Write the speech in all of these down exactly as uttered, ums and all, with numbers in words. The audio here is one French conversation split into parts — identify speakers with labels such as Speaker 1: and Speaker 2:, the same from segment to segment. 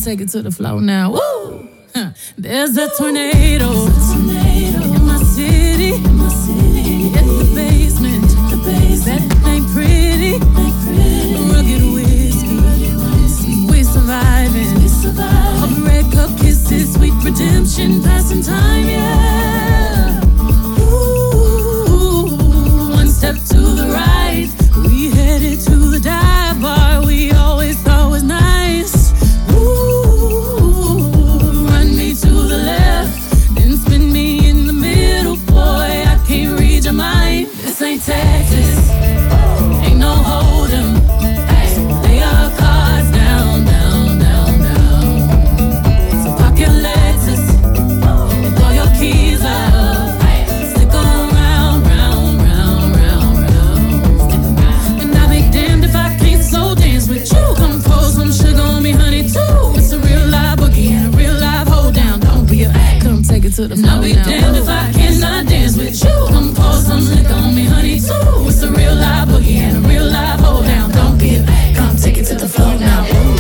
Speaker 1: take it to the floor now. Woo! Huh. There's a tornado, in my city. In my city. It's the basement. The basement. That ain't pretty. Ain't pretty. Rugged whiskey. We surviving. We surviving. Of red cup kisses, sweet redemption, passing time, yeah. Ooh, one step to the right. We headed to the dive bar we always thought was nice. Ooh, run me to the left, then spin me in the middle. Boy, I can't read your mind. This ain't Texas, ain't no hold'em. Hey, lay your cards down, down, down, down. So park your Lexus and throw your keys up. Stick around, round, round, round, round. And I'll be damned if I can't slow dance with you. Come pour some sugar on me, honey, too. It's a real live boogie and a real live hold down. Don't be a act, come take it to the floor. I'll be damned if I cannot dance with you. Come pour some liquor on me, honey, too. It's a real live boogie and a real live hold down. Don't be a act, come take it to the floor now. Ooh.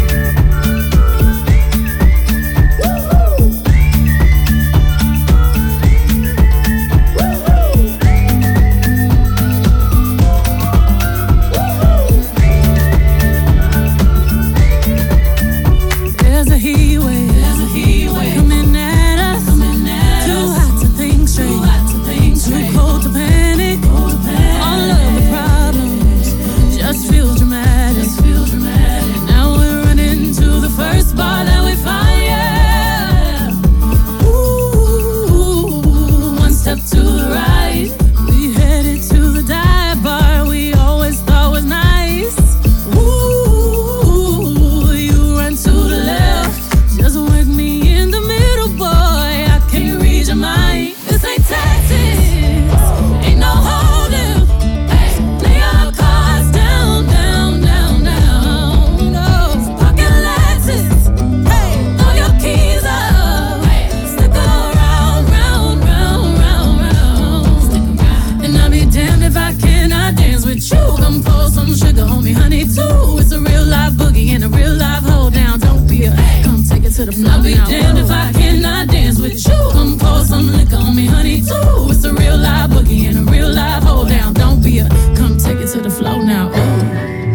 Speaker 1: There's a heat wave, there's a heat wave coming at us, coming at too us. Hot to think straight, too hot to think straight, too cold to panic, cold to panic. All of the problems just feel dramatic, just feel dramatic. Now we're running to the first bar that we find, yeah. Ooh, one step to the right, we headed to the dive bar we always thought was nice. Ooh, you run to the left, just work me in the middle, boy. I can't read your mind. This ain't Texas, ain't no hold'em. Hey, lay your cards down, down, down, down. No, pocket Lexus. Hey, throw your keys up. Hey, stick around, round, round, round, round. And I'll be damned if I cannot dance with you. Come pour some sugar on me, honey, too. It's a real live boogie and a real live hold down. Don't be a come take it to the floor. I'll be damned if I cannot dance with you. Come pour some liquor on me, honey, too. It's a real live boogie and a real live hold down. Don't be a come take it to the floor now. Ooh.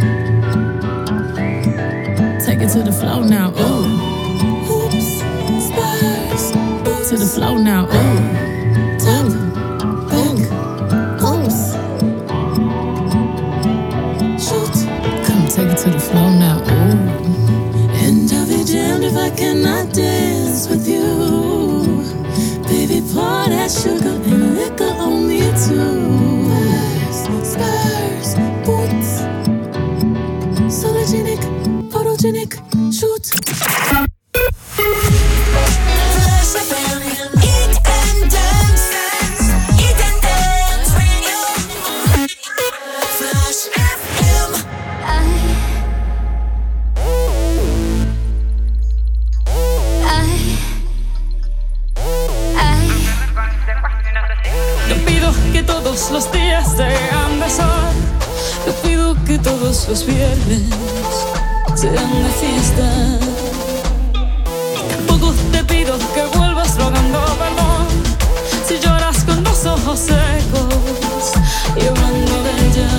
Speaker 1: Take it to the floor now. Ooh. Hoops, spurs, boots to the floor now. Ooh. Top, back, hoops. Shoot, come take it to the floor now. Ooh. And I'll be damned if I cannot dance with you. Baby, pour that sugar and liquor on me too. Spurs, boots, sologenic, photogenic, shoot.
Speaker 2: Flash F M, Eat and Dance, Eat and Dance Radio. Flash F M.
Speaker 3: Yo pido que todos los días sean de sol. Yo pido que todos los viernes sean de fiesta. Tampoco te pido que vuelvas rogando perdón si lloras con los ojos secos y hablando de ella.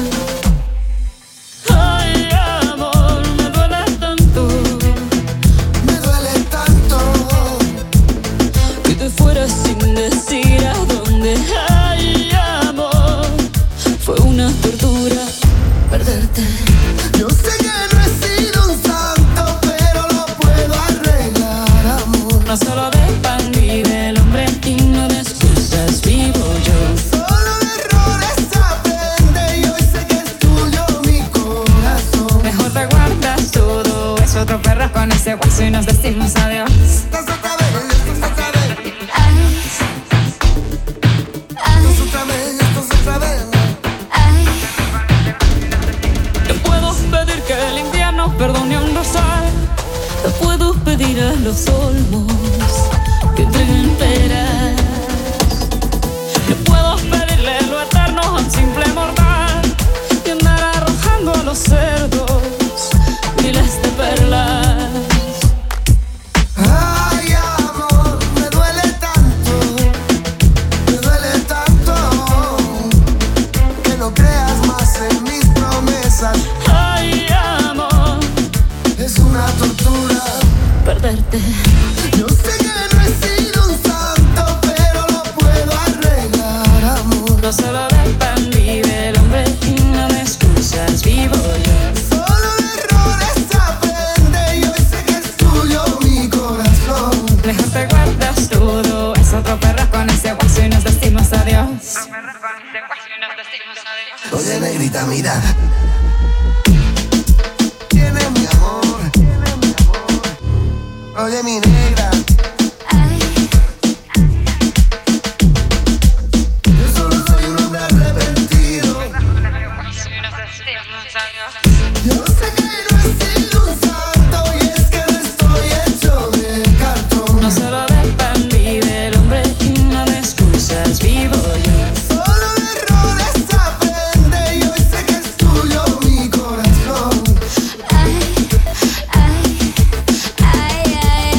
Speaker 3: Ay, amor, me duele tanto,
Speaker 2: Me duele tanto
Speaker 3: que te fueras sin decir a dónde. Ay, amor, fue una tortura perderte.
Speaker 2: Yo sé que no he sido un santo, pero lo puedo arreglar, amor.
Speaker 3: No solo de pan vive el hombre y no de excusas vivo yo.
Speaker 2: Solo de errores aprende y hoy sé que es tuyo mi corazón.
Speaker 3: Mejor te guardas todo eso, otro perro con ese hueso y nos decimos adiós.
Speaker 2: Estás otra vez, estás otra vez. Estás otra vez, estás otra vez.
Speaker 3: Te puedo pedir que el invierno perdone un rosal. Te puedo pedir a los olmos que entreguen peras. Te puedo pedirle lo eterno a un simple mortal y andar arrojando a los cerdos miles de perlas.
Speaker 4: no creas más en mis promesas.
Speaker 3: Ay, amor,
Speaker 4: Es una tortura.
Speaker 3: perderte.
Speaker 4: Yo sé que no he sido un santo, pero lo puedo arreglar, amor.
Speaker 3: No solo dependí del hombre y no me excusas, vivo yo.
Speaker 4: Solo de errores se aprende y hoy sé que es tuyo mi corazón.
Speaker 3: Mejor te guardas todo, es otro perro con ese hueso y nos decimos adiós.
Speaker 4: Oye, negrita, mira. Tiene mi amor. Oye, mi negra. Yo solo soy un hombre arrepentido. Yo sé que no he sido un santo y es que no estoy hecho de cartón.
Speaker 3: No solo dependí del hombre y no me excusas, vivo yo.
Speaker 4: Solo de errores se aprende y hoy sé que es tuyo mi corazón.
Speaker 1: Ay, ay, ay, ay,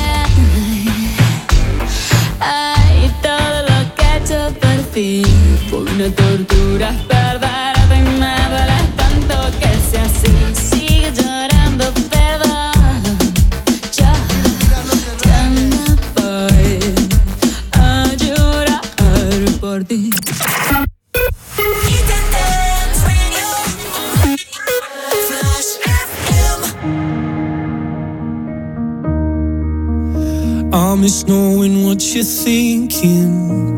Speaker 1: ay. Ay, todo lo que he hecho por ti fue una tortura, perderte y me duele tanto que sea así. Sigue llorando, perdón. Yo ya me voy a llorar por ti.
Speaker 2: Hit and Dance Radio. Flash F M.
Speaker 5: I miss knowing what you're thinking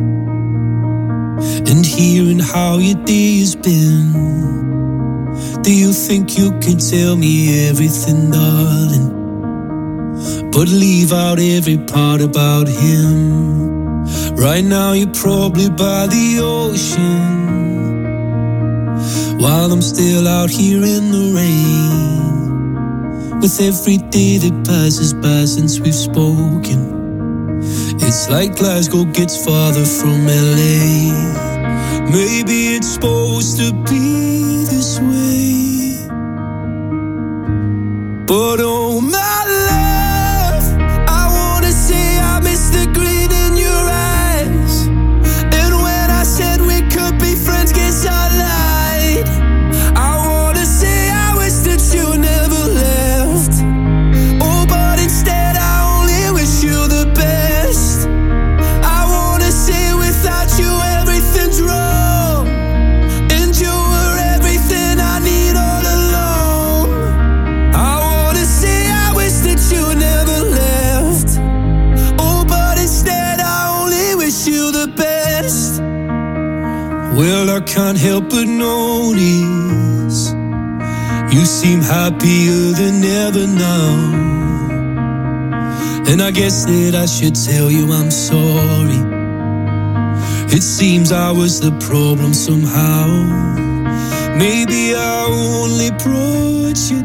Speaker 5: and hearing how your day has been. Do you think you can tell me everything, darling, but leave out every part about him? Right now you're probably by the ocean, while I'm still out here in the rain. With every day that passes by since we've spoken, it's like Glasgow gets farther from L A. Maybe it's supposed to be this way, but oh my love, I wanna say I miss the gleam in your eyes. And when I said we could be friends, guess I lied. I wanna say I wish that you never left. Oh, but instead I only wish you the best. I wanna say without you everything's wrong, and you were everything I need all along. I wanna say I wish that you never left. Oh, but instead I only wish you the best. Well, I can't help but notice you seem happier than ever now, and I guess that I should tell you I'm sorry. It seems I was the problem somehow. Maybe I only brought you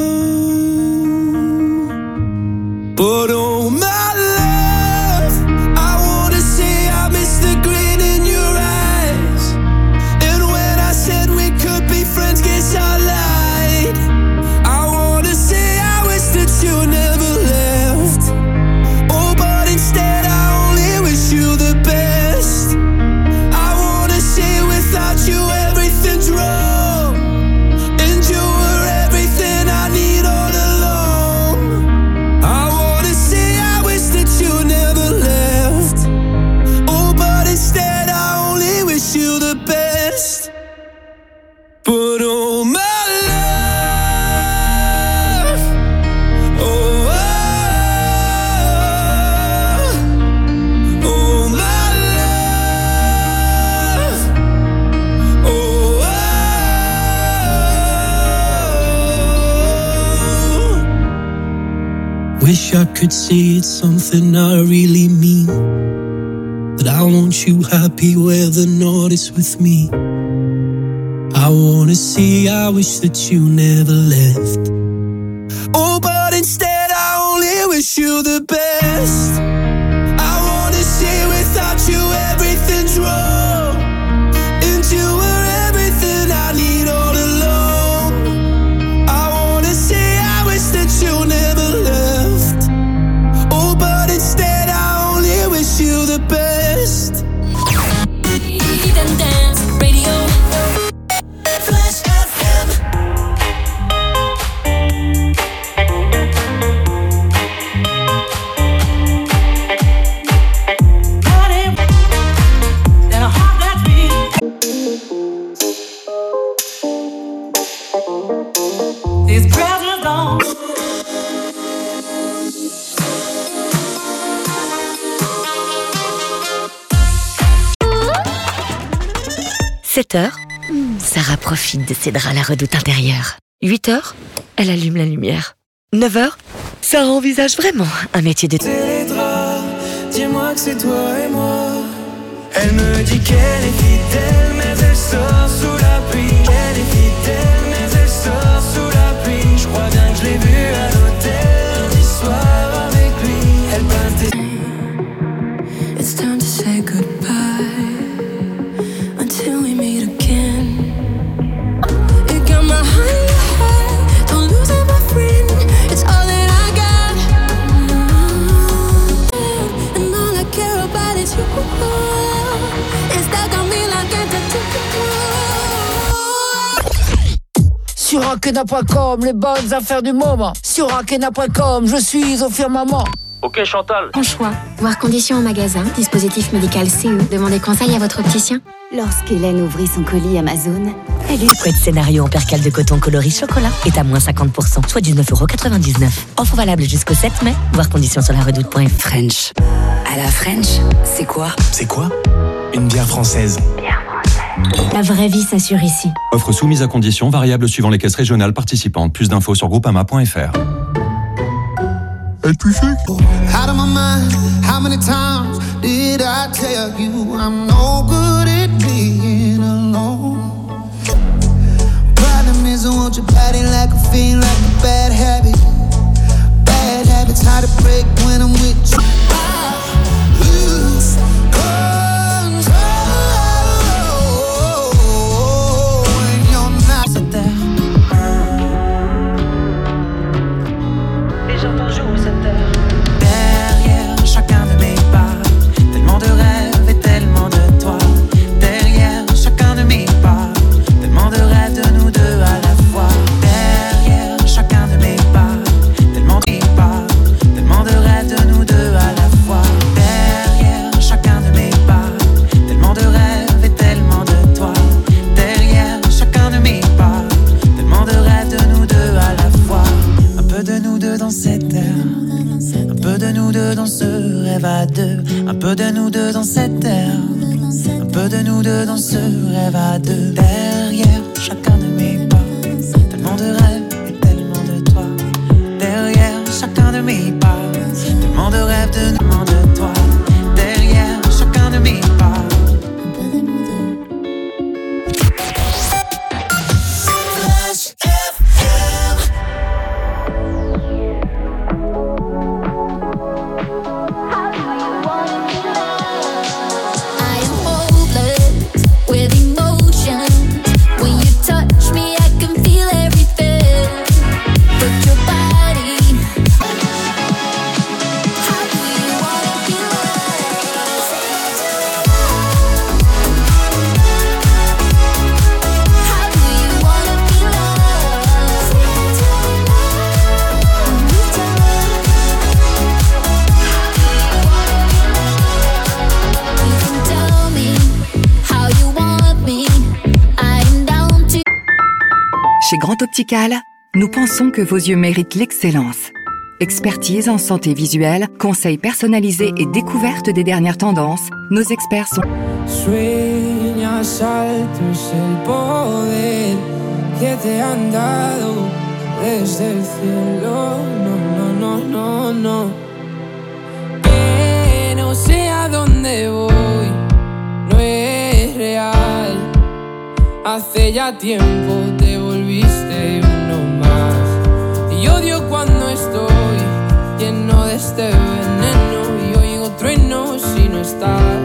Speaker 5: down, but oh my love, I wanna say I miss the grin in your eyes. And when I said we could be friends, guess I lied. I wanna say I wish that you never left. Oh, but instead I only wish you the best. I wanna say without you everything's wrong, and you were everything I need all along. I wanna say I wish that you never left. Oh, but instead I only wish you the best. But oh my love, oh, oh, oh my love, oh, oh. Wish I could say it's something I really mean, that I want you happy where the north is with me. I wanna say I wish that you never left. Oh, but instead I only wish you the best. I wanna say without you everything's wrong, and you were everything I need all along. I wanna say I wish that you never left. Oh, but instead I only wish you the best.
Speaker 2: Hit and Dance Radio.
Speaker 6: sept heures, Sarah profite de ses draps à la redoute intérieure. huit heures, elle allume la lumière. neuf heures, Sarah envisage vraiment un métier de...
Speaker 5: C'est les draps, dis-moi que c'est toi et moi. Elle me dit qu'elle est fidèle, mais elle sort sous la pluie. Elle est fidèle, mais elle sort sous la pluie. Je crois bien que je l'ai vue à l'hôtel lundi soir avec lui. Elle passe des...
Speaker 1: It's time to say goodbye until we meet again. You got my heart in your head, don't lose it, my friend. It's all that I got, and all I care about is you. It's stuck on me like a tattoo.
Speaker 7: Sur Akena point com, les bonnes affaires du moment. Sur Akena point com, je suis au firmament.
Speaker 8: Ok Chantal.
Speaker 9: Bon choix. Voir conditions en magasin, dispositif médical C E. Demandez conseil à votre opticien.
Speaker 10: Lorsqu'Hélène ouvrit son colis Amazon,
Speaker 6: Elle eut près de scénario en percale de coton coloris chocolat est à moins cinquante pour cent, soit dix-neuf euros quatre-vingt-dix-neuf. Offre valable jusqu'au sept mai. Voir conditions sur la redoute point f r.
Speaker 10: French. À la French, c'est quoi?
Speaker 11: C'est quoi? Une bière française.
Speaker 9: La vraie vie s'assure ici.
Speaker 12: Offre soumise à conditions, variable suivant les caisses régionales participantes. Plus d'infos sur groupama point f r.
Speaker 4: Out of my mind, how many times did I tell you I'm no good at being alone? Problem is I want your body like a fiend, like a bad habit. Bad habits hard to break when I'm with you. I lose control when you're not.
Speaker 5: Cette terre. Et j'entends jouer cette terre. Derrière chacun de mes pas, tellement de rêves et tellement de toi. Derrière chacun de mes pas, tellement de rêves de nous deux à la fois. Derrière chacun de mes pas, tellement de pas, tellement de rêves de nous deux à la fois. Derrière chacun de mes pas, tellement de rêves et tellement de toi. Derrière chacun de mes pas, tellement de rêves de nous deux à la fois. Un peu de nous deux dans cette terre, un peu de nous deux dans ce rêve à deux, un peu de nous deux dans cette terre, un peu de nous deux dans ce rêve à deux. Derrière chacun de mes pas, tellement de rêves et tellement de toi. Derrière chacun de mes pas, tellement de rêves, de tellement de toi. Derrière chacun de mes pas.
Speaker 2: Flash F M.
Speaker 1: I am hopeless with emotion. When you touch me, I can feel everything. Put your body. How do you wanna be loved? How do you wanna be loved? You can tell me how you want me. I'm down to.
Speaker 10: Chez Grand Optical, nous pensons que vos yeux méritent l'excellence. Expertise en santé visuelle, conseils personnalisés et découverte des dernières tendances, nos experts sont...
Speaker 5: Sueñas alto es el poder que te han dado desde el cielo. No, no, no, no, no. Que no sé a dónde voy, no es real. Hace ya tiempo te volviste uno más. Y odio cuando estoy lleno de este veneno y oigo truenos si no estás.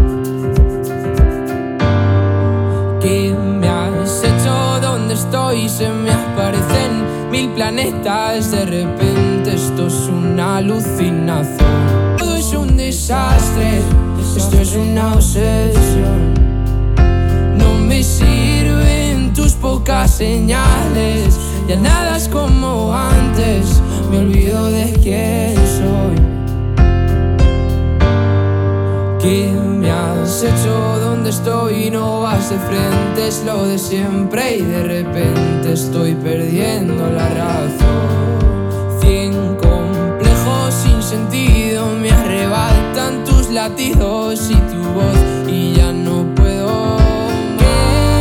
Speaker 5: ¿Qué me has hecho? ¿Dónde estoy? Se me aparecen mil planetas. De repente esto es una alucinación. Todo es un desastre, esto es una obsesión. No me sirven tus pocas señales. Ya nada es como antes, me olvido de quién soy. ¿Qué me has hecho? ¿Dónde estoy? No vas de frente, es lo de siempre. Y de repente estoy perdiendo la razón. Cien complejos sin sentido me arrebatan tus latidos y tu voz. Y ya no puedo. ¿Qué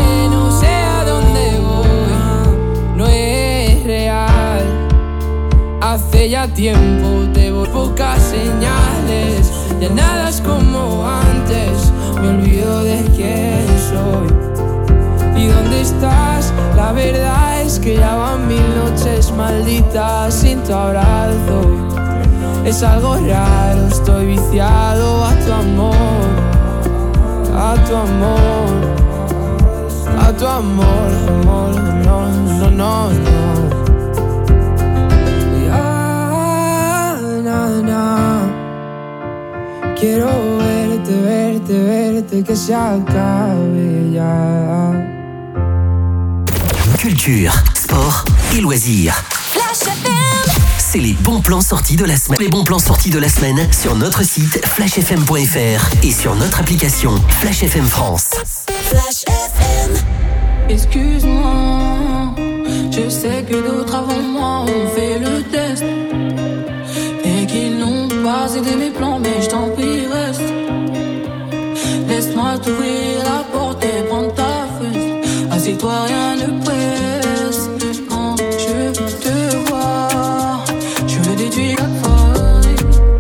Speaker 8: tiempo, te voy pocas señales. Ya nada es como antes, me olvido de quién soy. ¿Y dónde estás? La verdad es que ya van mil noches malditas sin tu abrazo. Es algo raro, estoy viciado a tu amor, a tu amor, a tu amor, amor, no, no, no, no. Ya, na, na. Quiero verte, verte, verte, que se acabe ya.
Speaker 13: Culture, sport et loisirs.
Speaker 2: Flash F M.
Speaker 13: C'est les bons plans sortis de la semaine. Les bons plans sortis de la semaine sur notre site flash f m point f r et sur notre application Flash F M France.
Speaker 2: Flash F M.
Speaker 3: Excuse-moi, je sais que d'autres avant moi ont fait le test et qu'ils n'ont pas aidé mes plans, mais je t'en prie reste. Laisse-moi t'ouvrir la porte et prendre ta fesse. Assieds-toi, rien ne presse. Quand je te vois, je veux déduire la folie.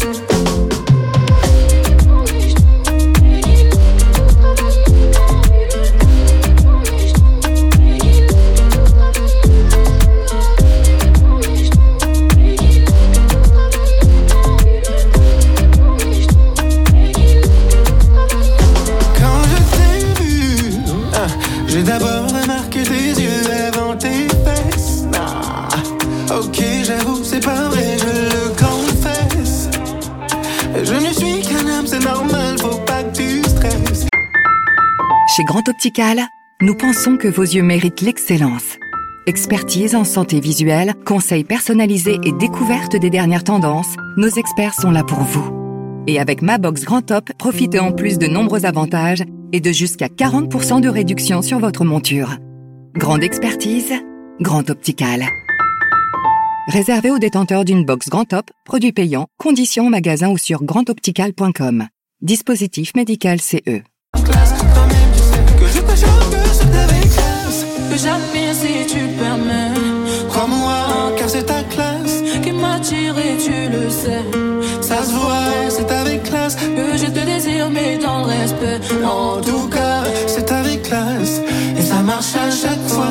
Speaker 5: Quand je t'ai vu, ah, j'ai d'abord remarqué tes yeux avant tes fesses. Ah, ok, j'avoue, c'est pas vrai, je le confesse. Je ne suis qu'un homme, c'est normal, faut pas que tu stresses.
Speaker 10: Chez Grand Optical, nous pensons que vos yeux méritent l'excellence. Expertise en santé visuelle, conseils personnalisés et découverte des dernières tendances, nos experts sont là pour vous. Et avec Ma Box Grand Top, profitez en plus de nombreux avantages et de jusqu'à quarante pour cent de réduction sur votre monture. Grande expertise, Grand Optical. Réservé aux détenteurs d'une box Grand Top, produit payant, conditions en magasin ou sur grand optical point com. Dispositif médical C E.
Speaker 5: Que je te jure que c'est avec classe.
Speaker 3: Que j'admire si tu le permets.
Speaker 5: Crois-moi, car c'est ta classe
Speaker 3: Qui m'attire et tu le sais.
Speaker 5: Ça se voit, c'est avec classe.
Speaker 3: Que je te désire mais dans le respect.
Speaker 5: En tout cas, c'est avec classe. Et ça marche à chaque fois.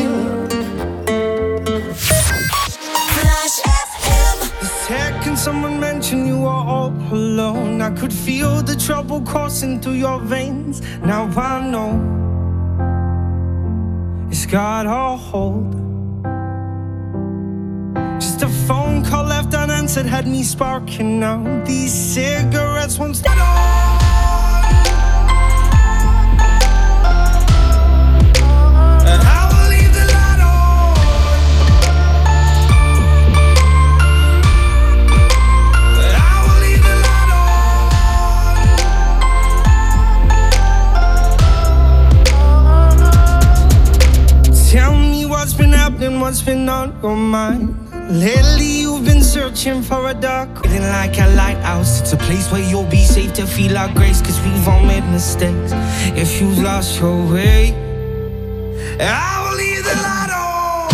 Speaker 2: Flash F M.
Speaker 4: The second someone mentioned you were all alone, I could feel the trouble coursing through your veins. Now I know it's got a hold. Just a phone call left unanswered had me sparking now. These cigarettes won't start on. And I will leave the light on. And I will leave the light on. Tell me what's been happening, what's been on your mind. Lately you've been searching for a dark, feeling like a lighthouse. It's a place where you'll be safe to feel our grace, cause we've all made mistakes. If you've lost your way, I will leave the light on.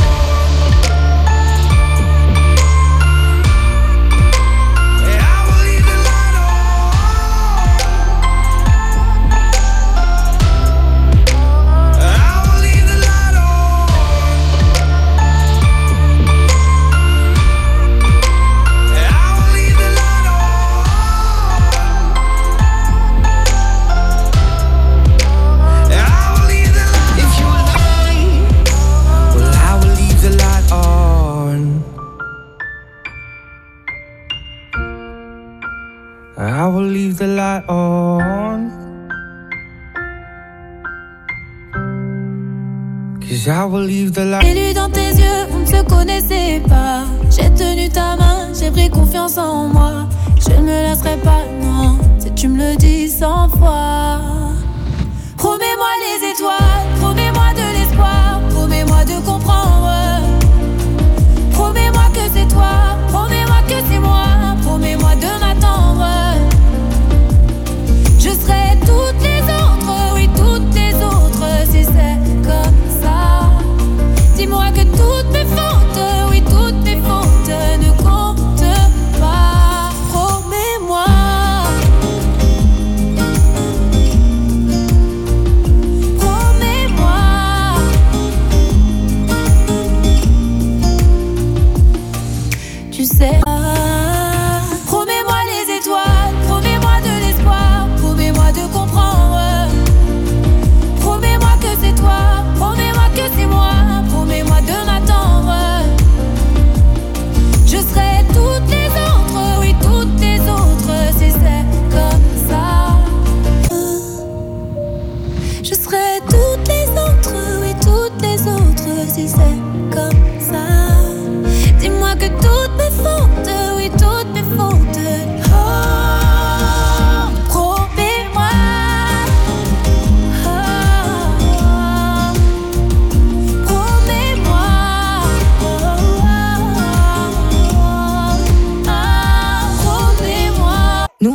Speaker 4: I will leave the light on. I will leave the light on. I will leave the light on. I will leave the light. If you like, well, I will leave the light on. I will leave the light on. Cause I will leave the light.
Speaker 1: J'ai lu dans tes yeux, on ne se connaissait pas. J'ai tenu ta main, j'ai pris confiance en moi. Je ne me laisserai pas, non, si tu me le dis cent fois. Promets-moi les étoiles, promets-moi de l'espoir, promets-moi de comprendre. Promets-moi que c'est toi, promets-moi que c'est moi, promets-moi de m'attendre. Je serai toutes les autres, oui toutes les autres, si c'est comme ça. Dis-moi que toutes mes fautes, oui toutes mes fautes ne comptent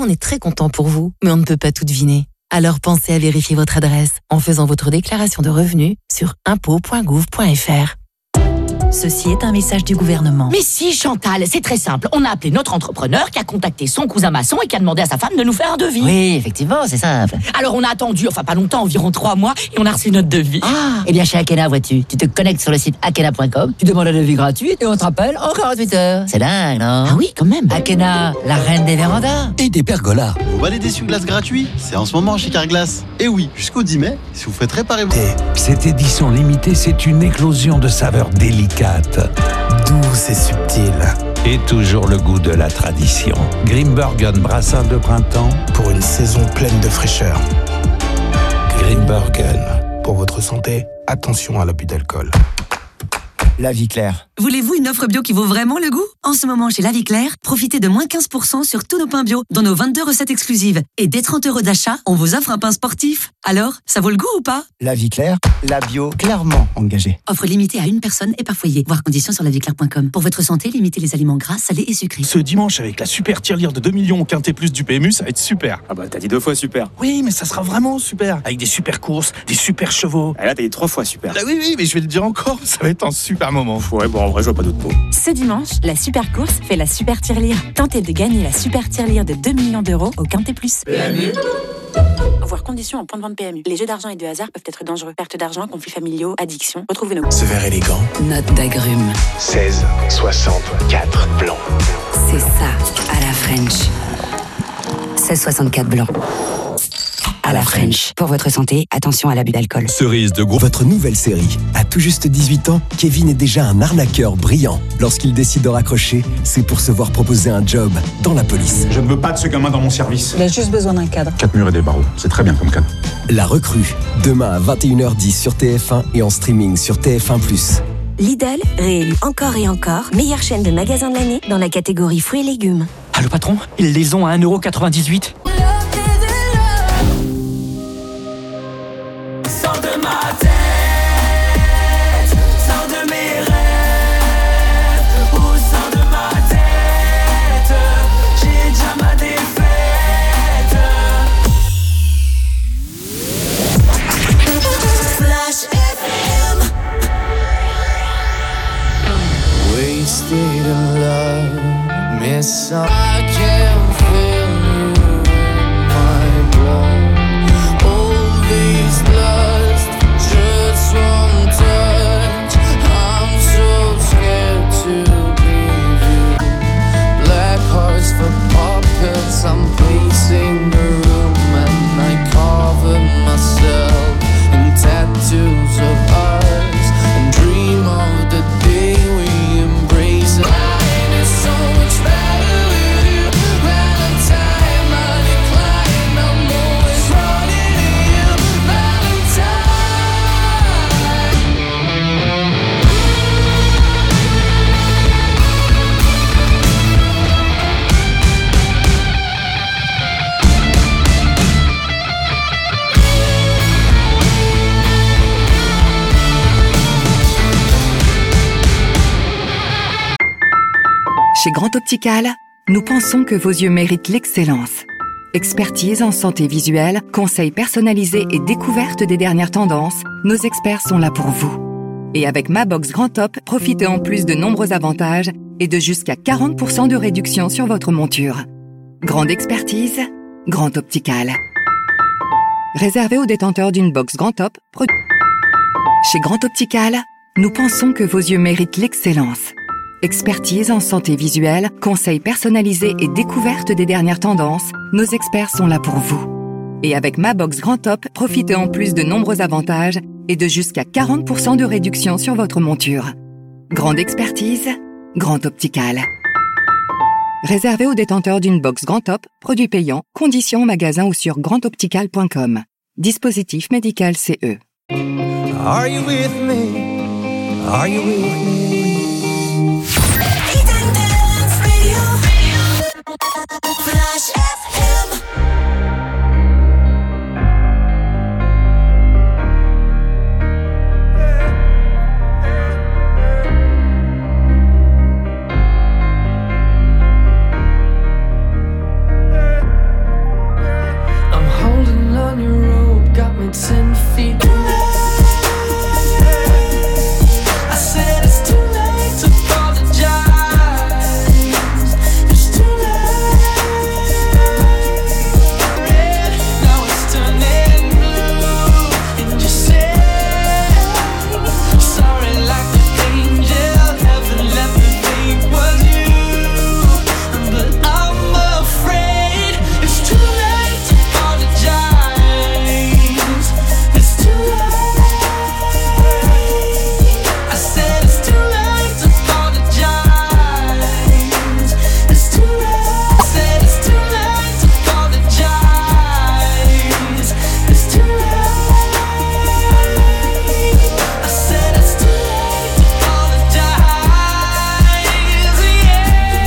Speaker 14: on est très content pour vous, mais on ne peut pas tout deviner. Alors pensez à vérifier votre adresse en faisant votre déclaration de revenus sur impôts point gouv point f r. Ceci est un message du gouvernement.
Speaker 7: Mais si, Chantal, c'est très simple. On a appelé notre entrepreneur qui a contacté son cousin maçon et qui a demandé à sa femme de nous faire un devis.
Speaker 14: Oui, effectivement, c'est simple.
Speaker 7: Alors on a attendu, enfin pas longtemps, environ trois mois, et on a reçu notre devis.
Speaker 14: Ah, eh bien chez Akena, vois-tu, tu te connectes sur le site akena point com, tu demandes un devis gratuit et on te rappelle en quarante-huit heures. C'est dingue, non?
Speaker 7: Ah oui, quand même.
Speaker 14: Akena, la reine des vérandas.
Speaker 15: Et des pergolas.
Speaker 16: Vous valez des essuie-glaces gratuits? C'est en ce moment chez Carglass. Et oui, jusqu'au dix mai, si vous faites réparer vos...
Speaker 17: Cette édition limitée, c'est une éclosion de saveurs délicates.
Speaker 15: Douce et subtile.
Speaker 17: Et toujours le goût de la tradition. Grimbergen brassin de printemps.
Speaker 15: Pour une saison pleine de fraîcheur.
Speaker 17: Grimbergen.
Speaker 15: Pour votre santé, attention à l'abus d'alcool.
Speaker 18: La Vie Claire.
Speaker 19: Voulez-vous une offre bio qui vaut vraiment le goût? En ce moment, chez La Vie Claire, profitez de moins quinze pour cent sur tous nos pains bio, dont nos vingt-deux recettes exclusives. Et dès trente euros d'achat, on vous offre un pain sportif. Alors, ça vaut le goût ou pas?
Speaker 18: La Vie Claire, la bio clairement engagée.
Speaker 19: Offre limitée à une personne et par foyer. Voir conditions sur la vie claire point com. Pour votre santé, limitez les aliments gras, salés et sucrés.
Speaker 20: Ce dimanche, avec la super tirelire de deux millions au Quintet Plus du P M U, ça va être super.
Speaker 21: Ah bah t'as dit deux fois super.
Speaker 20: Oui, mais ça sera vraiment super. Avec des super courses, des super chevaux.
Speaker 21: Ah là t'as dit trois fois super.
Speaker 20: Ah oui, oui, mais je vais le dire encore, ça va être un super moment.
Speaker 21: Ouais, bon, en vrai, je vois pas d'autres mots.
Speaker 22: Ce dimanche, la super course fait la super tirelire. Tentez de gagner la super tirelire de deux millions d'euros au Quintet Plus.
Speaker 21: P M U.
Speaker 22: Voir conditions en point de vente P M U. Les jeux d'argent et de hasard peuvent être dangereux. Perte d'argent, conflits familiaux, addiction. Retrouvez nos...
Speaker 15: Ce verre élégant.
Speaker 19: Note d'agrumes.
Speaker 15: seize soixante-quatre blanc.
Speaker 19: C'est ça, à la French. seize soixante-quatre blanc. À la French. Pour votre santé, attention à l'abus d'alcool.
Speaker 23: Cerise de gros.
Speaker 24: Votre nouvelle série. À tout juste dix-huit ans, Kevin est déjà un arnaqueur brillant. Lorsqu'il décide de raccrocher, c'est pour se voir proposer un job dans la police.
Speaker 25: Je ne veux pas de ce gamin dans mon service.
Speaker 22: Il a juste besoin d'un cadre.
Speaker 25: Quatre murs et des barreaux, c'est très bien comme cadre.
Speaker 24: La recrue. Demain à vingt et une heures dix sur T F un et en streaming sur T F un plus.
Speaker 22: Lidl, réélu encore et encore, meilleure chaîne de magasins de l'année dans la catégorie fruits et légumes.
Speaker 26: Ah, le patron, ils les ont à un euro quatre-vingt-dix-huit.
Speaker 2: Sors de ma tête, sors de mes rêves, ou sors de ma tête, j'ai déjà ma défaite. Flash F M.
Speaker 5: Wasted in love, miss I can't feel you in my blood. All these lust just one touch. I'm so scared to leave you. Black hearts for puppets. I'm pacing the room and I cover myself in tattoos of ours and dream of the day we embrace it. Mine is so much better with you. Valentine, I decline. I'm always running to you. Valentine.
Speaker 10: Chez Grand Optical, nous pensons que vos yeux méritent l'excellence. Expertise en santé visuelle, conseils personnalisés et découverte des dernières tendances, nos experts sont là pour vous. Et avec Ma Box Grand Top, profitez en plus de nombreux avantages et de jusqu'à quarante pour cent de réduction sur votre monture. Grande expertise, Grand Optical. Réservé aux détenteurs d'une box Grand Top, produit. Chez Grand Optical, nous pensons que vos yeux méritent l'excellence. Expertise en santé visuelle, conseils personnalisés et découverte des dernières tendances, nos experts sont là pour vous. Et avec Ma Box Grand Top, profitez en plus de nombreux avantages et de jusqu'à quarante pour cent de réduction sur votre monture. Grande expertise, Grand Optical. Réservé aux détenteurs d'une box Grand Top, produit payant, conditions en magasin ou sur grand optical point com. Dispositif médical C E.
Speaker 5: Are you with me? Are you with me?